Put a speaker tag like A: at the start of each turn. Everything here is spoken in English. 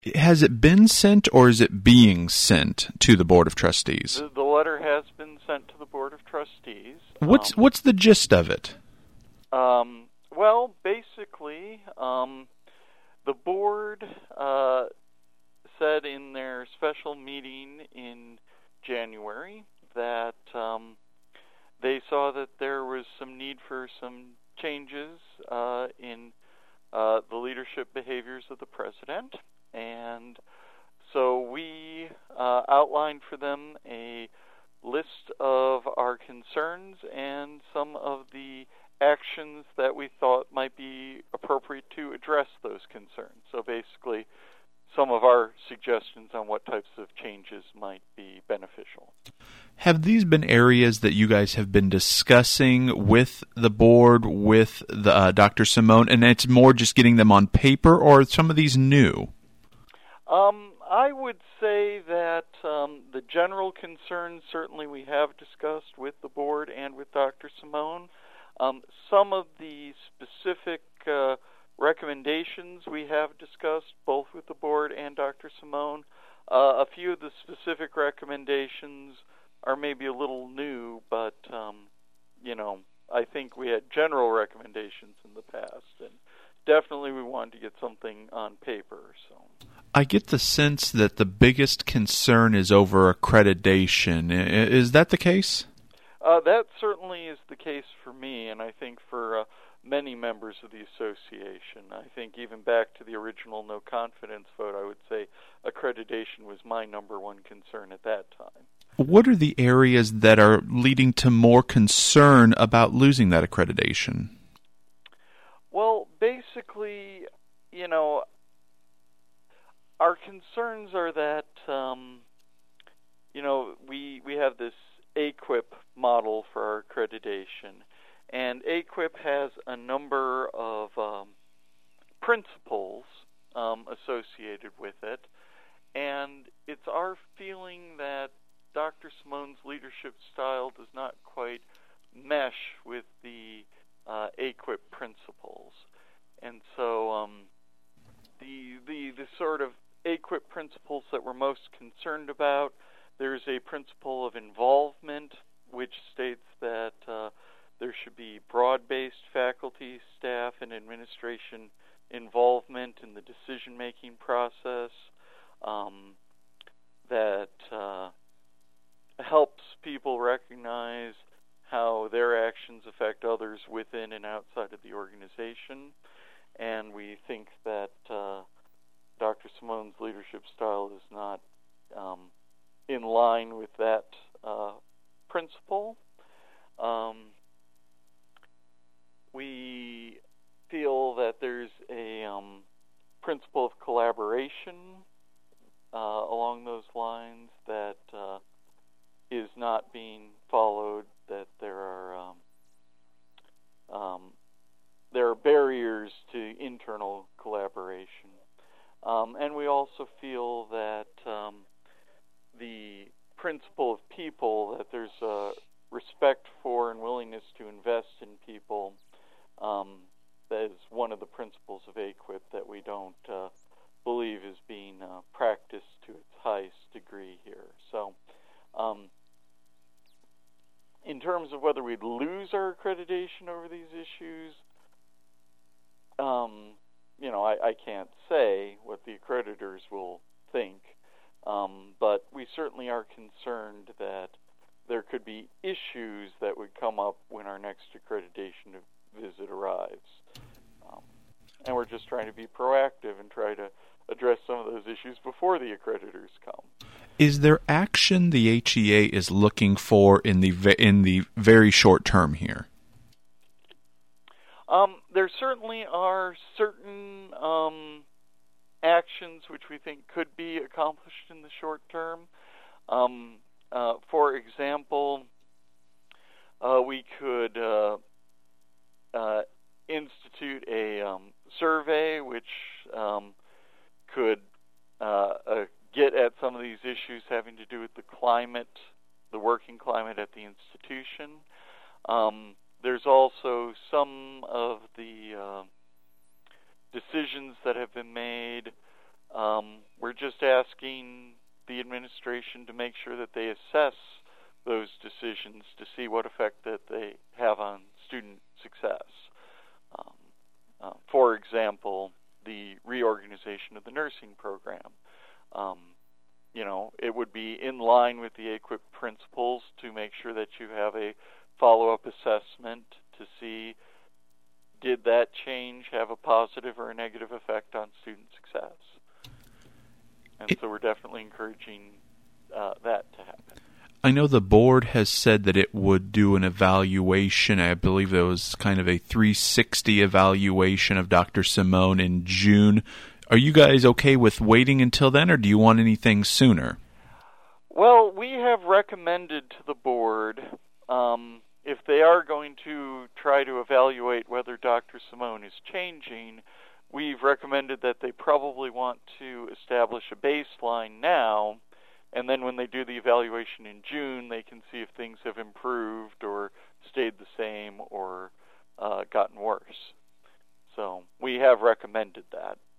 A: Has it been sent, or is it being sent to the Board of Trustees?
B: The letter has been sent to the Board of Trustees.
A: What's the gist of it?
B: Well, basically, the board said in their special meeting in January that they saw that there was some need for some changes in the leadership behaviors of the president, and so we outlined for them a list of our concerns and some of the actions that we thought might be appropriate to address those concerns. So basically, some of our suggestions on what types of changes might be beneficial.
A: Have these been areas that you guys have been discussing with the board, with the Dr. Simone, and it's more just getting them on paper, or are some of these new?
B: I would say that the general concerns certainly we have discussed with the board and with Dr. Simone. Some of the specific recommendations we have discussed both with the board and Dr. Simone. A few of the specific recommendations are maybe a little new, but I think we had general recommendations in the past, and definitely we wanted to get something on paper. So
A: I get the sense that the biggest concern is over accreditation. Is that the case?
B: That certainly is the case for me, and I think for many members of the association. I think even back to the original no confidence vote, I would say accreditation was my number one concern at that time.
A: What are the areas that are leading to more concern about losing that accreditation?
B: Well, basically, our concerns are that, we have this AQIP model for our accreditation, and AQIP has a number of principles associated with it, and it's our feeling that Dr. Simone's leadership style does not quite mesh with the AQIP principles. And so the sort of AQIP principles that we're most concerned about, there's a principle of involvement, which states that there should be broad-based faculty, staff, and administration involvement in the decision-making process that helps people recognize how their actions affect others within and outside of the organization. And we think that Dr. Simone's leadership style is not in line with that principle. We feel that there's a principle of collaboration along those lines that is not being followed, that there are barriers to internal collaboration. And we also feel that the principle of people, that there's a respect for and willingness to invest in people, that is one of the principles of AQIP that we don't believe is being practiced to its highest degree here. So in terms of whether we'd lose our accreditation over these issues, I can't say what the accreditors will think, but we certainly are concerned that there could be issues that would come up when our next accreditation visit arrives. And we're just trying to be proactive and try to address some of those issues before the accreditors come.
A: Is there action the HEA is looking for in the very short term here?
B: There certainly are certain actions which we think could be accomplished in the short term. For example, we could institute a survey which could get at some of these issues having to do with the climate, the working climate at the institution. There's also some of the decisions that have been made we're just asking the administration to make sure that they assess those decisions to see what effect that they have on student success. For example, the reorganization of the nursing program. It would be in line with the AQUIP principles to make sure that you have a follow-up assessment to see, did that change have a positive or a negative effect on student success? And so we're definitely encouraging that to happen.
A: I know the board has said that it would do an evaluation. I believe it was kind of a 360 evaluation of Dr. Simone in June. Are you guys okay with waiting until then, or do you want anything sooner?
B: Well, we have recommended to the board, if they are going to try to evaluate whether Dr. Simone is changing, we've recommended that they probably want to establish a baseline now, and then when they do the evaluation in June, they can see if things have improved or stayed the same or gotten worse. So we have recommended that.